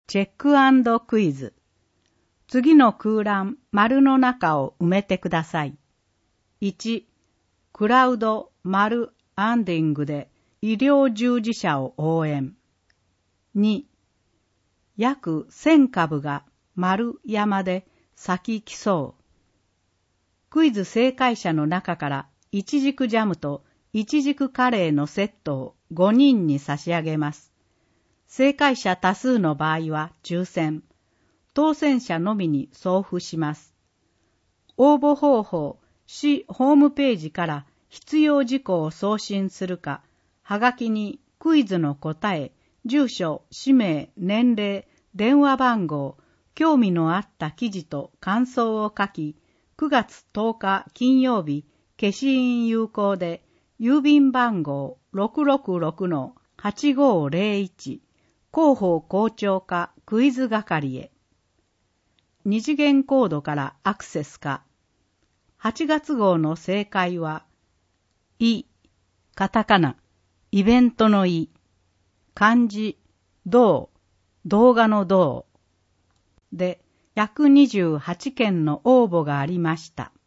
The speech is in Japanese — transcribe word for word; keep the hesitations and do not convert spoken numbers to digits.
チェック&クイズ。次の空欄、丸の中を埋めてください。いち、クラウド、丸、アンディングで医療従事者を応援。に、約せん株が丸山で咲き競う。クイズ正解者の中からいちじくジャムといちじくカレーのセットをごにんに差し上げます。正解者多数の場合は抽選、当選者のみに送付します。応募方法、市ホームページから必要事項を送信するか、はがきにクイズの答え、住所、氏名、年齢、電話番号、興味のあった記事と感想を書き、くがつとおか金曜日、消印有効で、郵便番号 ろくろくろくのはちごーぜろいち、広報校長課クイズ係へ。二次元コードからアクセスか。はちがつ号の正解は、い、カタカナ、イベントのい、漢字、動、動画の動でひゃくにじゅうはちけんの応募がありました。